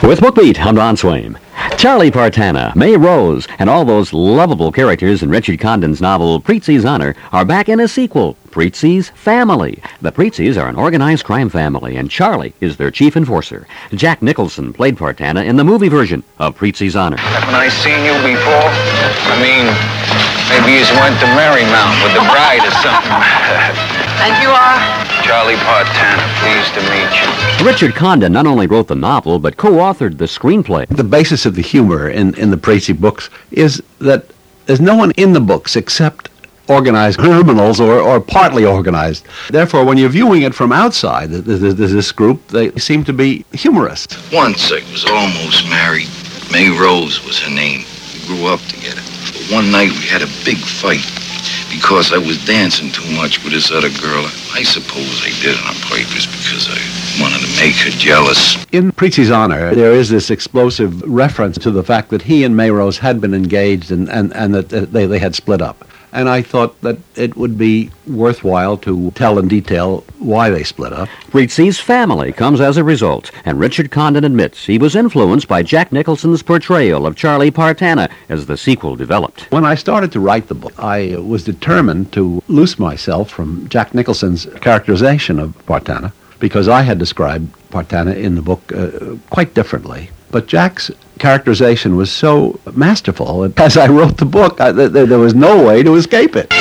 With BookBeat, I'm Don Swaim. Charlie Partana, May Rose, and all those lovable characters in Richard Condon's novel Preetsy's Honor are back in a sequel, Preetsy's Family. The Preetzys are an organized crime family, and Charlie is their chief enforcer. Jack Nicholson played Partana in the movie version of Preetsy's Honor. Haven't I seen you before? I mean, maybe you went to Marymount with the bride or something. And you are? Charlie Partana, pleased to meet you. Richard Condon not only wrote the novel, but co-authored the screenplay. The basis of the humor in the Preetsy books is that there's no one in the books except organized criminals or partly organized. Therefore, when you're viewing it from outside, this group, they seem to be humorous. Once I was almost married. May Rose was her name. We grew up together. But one night we had a big fight because I was dancing too much with this other girl. I suppose I did it on purpose because I wanted to make her jealous. In Preetsy's Honor, there is this explosive reference to the fact that he and May Rose had been engaged and that they had split up. And I thought that it would be worthwhile to tell in detail why they split up. Preetsy's Family comes as a result, and Richard Condon admits he was influenced by Jack Nicholson's portrayal of Charlie Partana as the sequel developed. When I started to write the book, I was determined to loose myself from Jack Nicholson's characterization of Partana, because I had described Partana in the book quite differently. But Jack's characterization was so masterful, and as I wrote the book, there was no way to escape it.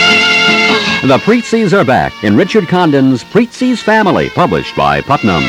The Preetzys are back in Richard Condon's Preetsy's Family, published by Putnam.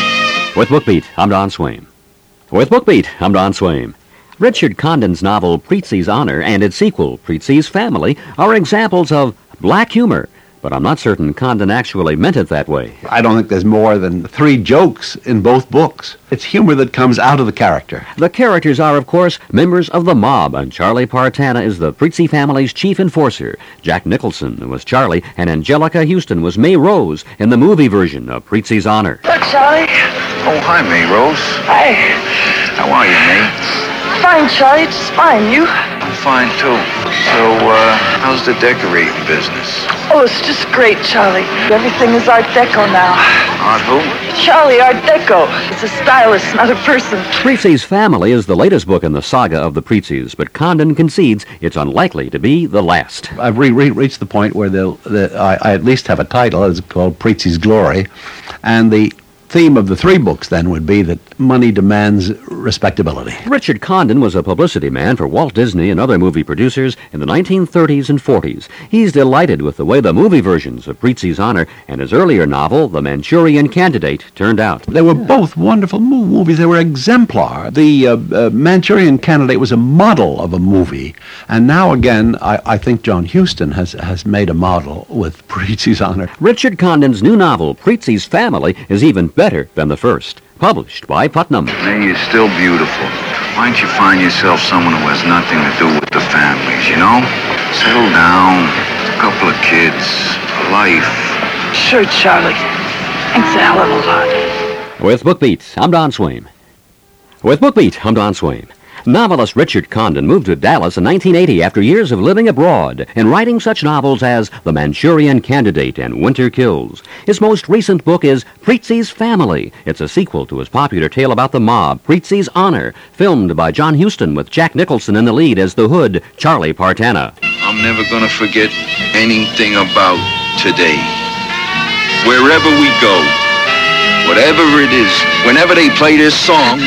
With BookBeat, I'm Don Swaim. With BookBeat, I'm Don Swaim. Richard Condon's novel Preetsy's Honor and its sequel, Preetsy's Family, are examples of black humor, but I'm not certain Condon actually meant it that way. I don't think there's more than 3 jokes in both books. It's humor that comes out of the character. The characters are, of course, members of the mob, and Charlie Partana is the Preetsy family's chief enforcer. Jack Nicholson was Charlie, and Angelica Houston was May Rose in the movie version of Preetsy's Honor. Look, Charlie. Oh, hi, May Rose. Hi. How are you, May? Fine, Charlie. Just fine. You? I'm fine, too. So, how's the decorating business? Oh, it's just great, Charlie. Everything is Art Deco now. Art who? Charlie, Art Deco. It's a stylist, not a person. Preetsy's Family is the latest book in the saga of the Preetzys, but Condon concedes it's unlikely to be the last. I've reached the point where I at least have a title. It's called Preetsy's Glory, and the theme of the 3 books then would be that money demands respectability. Richard Condon was a publicity man for Walt Disney and other movie producers in the 1930s and 40s. He's delighted with the way the movie versions of Preetsy's Honor and his earlier novel, The Manchurian Candidate, turned out. They were both wonderful movies. They were exemplar. The Manchurian Candidate was a model of a movie, and now again, I think John Huston has made a model with Preetsy's Honor. Richard Condon's new novel, Preetsy's Family, is even better than the first. Published by Putnam. May, you're still beautiful. Why don't you find yourself someone who has nothing to do with the families, you know? Settle down, a couple of kids, a life. Sure, Charlie. Thanks a hell of a lot. With BookBeat, I'm Don Swaim. With BookBeat, I'm Don Swaim. Novelist Richard Condon moved to Dallas in 1980 after years of living abroad and writing such novels as The Manchurian Candidate and Winter Kills. His most recent book is Preetsy's Family. It's a sequel to his popular tale about the mob, Preetsy's Honor, filmed by John Huston with Jack Nicholson in the lead as the hood, Charlie Partana. I'm never gonna forget anything about today. Wherever we go, whatever it is, whenever they play this song,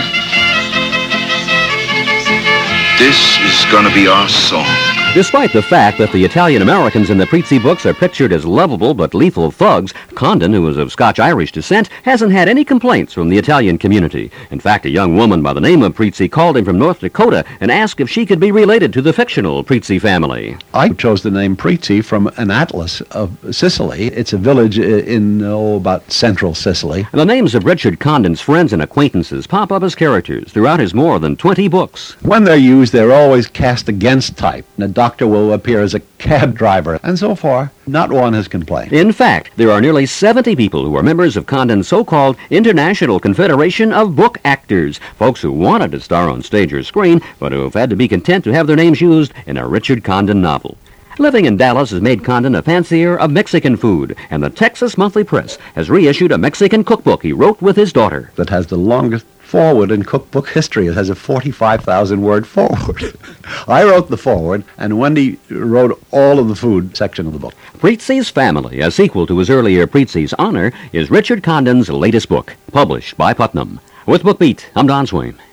this is gonna be our song. Despite the fact that the Italian-Americans in the Preetsy books are pictured as lovable but lethal thugs, Condon, who is of Scotch-Irish descent, hasn't had any complaints from the Italian community. In fact, a young woman by the name of Preetsy called him from North Dakota and asked if she could be related to the fictional Preetsy family. I chose the name Preetsy from an atlas of Sicily. It's a village in, about central Sicily. And the names of Richard Condon's friends and acquaintances pop up as characters throughout his more than 20 books. When they're used, they're always cast against type. A doctor will appear as a cab driver, and so far, not one has complained. In fact, there are nearly 70 people who are members of Condon's so-called International Confederation of Book Actors, folks who wanted to star on stage or screen, but who have had to be content to have their names used in a Richard Condon novel. Living in Dallas has made Condon a fancier of Mexican food, and the Texas Monthly Press has reissued a Mexican cookbook he wrote with his daughter. That has the longest forward in cookbook history. It has a 45,000-word forward. I wrote the forward, and Wendy wrote all of the food section of the book. Preetzi's Family, a sequel to his earlier Preetzi's Honor, is Richard Condon's latest book, published by Putnam. With BookBeat, I'm Don Swain.